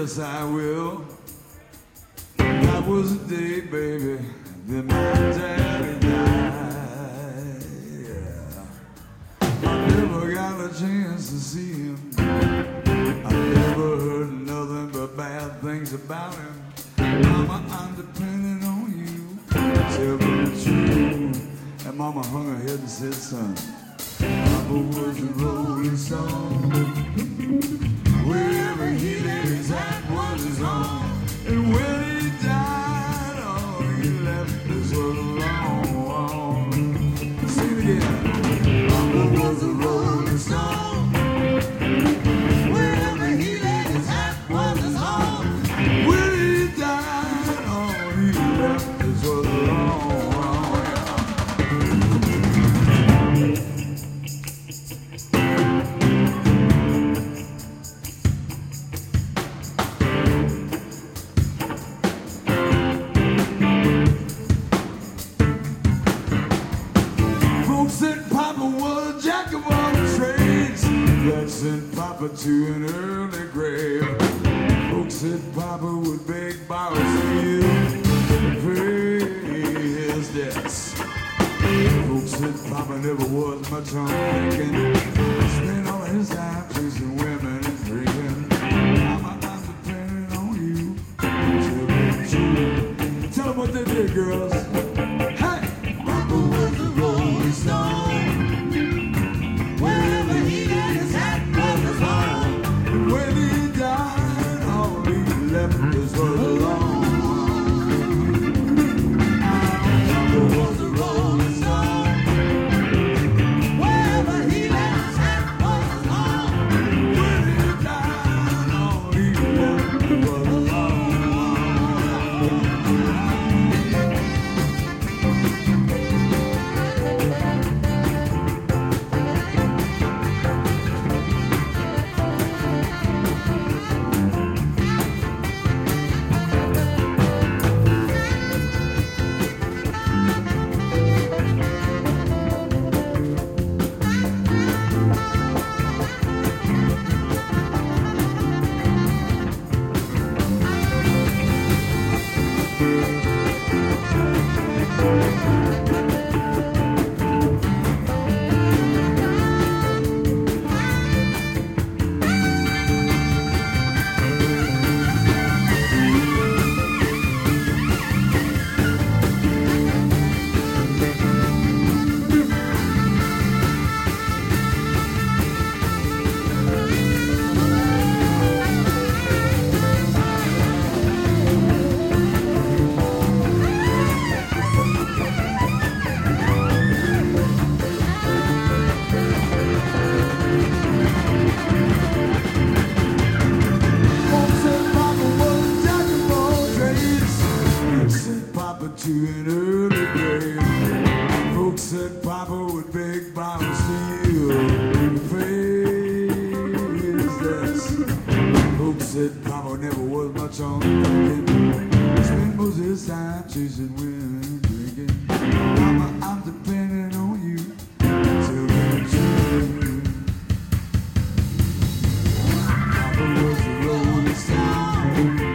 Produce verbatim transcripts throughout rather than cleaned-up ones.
yes I will. That was the day, baby, that my daddy died. Yeah. I never got a chance to see him. I never heard nothing but bad things about him. Mama, I'm depending on you. Tell me the truth. And Mama hung her head and said, son, Papa was a rolling stone. Wherever he laid his hat was his home. And when he died, oh, he left this world alone. Sing it again. Papa was a rolling stone. Wherever he laid his hat was his home. When he died, oh, he left this world alone. Sent Papa was a jack of all trades. That sent Papa to an early grave. Folks said Papa would beg, borrow, steal, and pay his debts. Folks said Papa never was much on thinking. Spent all his time chasing women and drinking. Mama, I'm depending on you. Tell me the truth. Tell them what they did, girls. To an early grave. Folks said Papa would beg, borrow, steal, and pay his debts. Folks said Papa never was much on thinking. Spent most of his time chasing women and drinking. Mama, I'm depending on you. Tell me the truth. Papa was a rolling stone.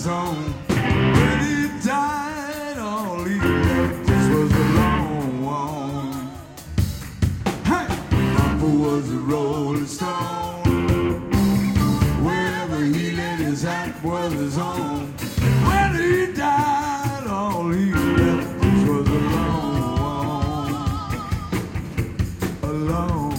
his own. When he died, all he left us was alone. Hey, Papa was a rolling stone. Wherever he laid his hat was his own. When he died, all he left us was alone. Alone.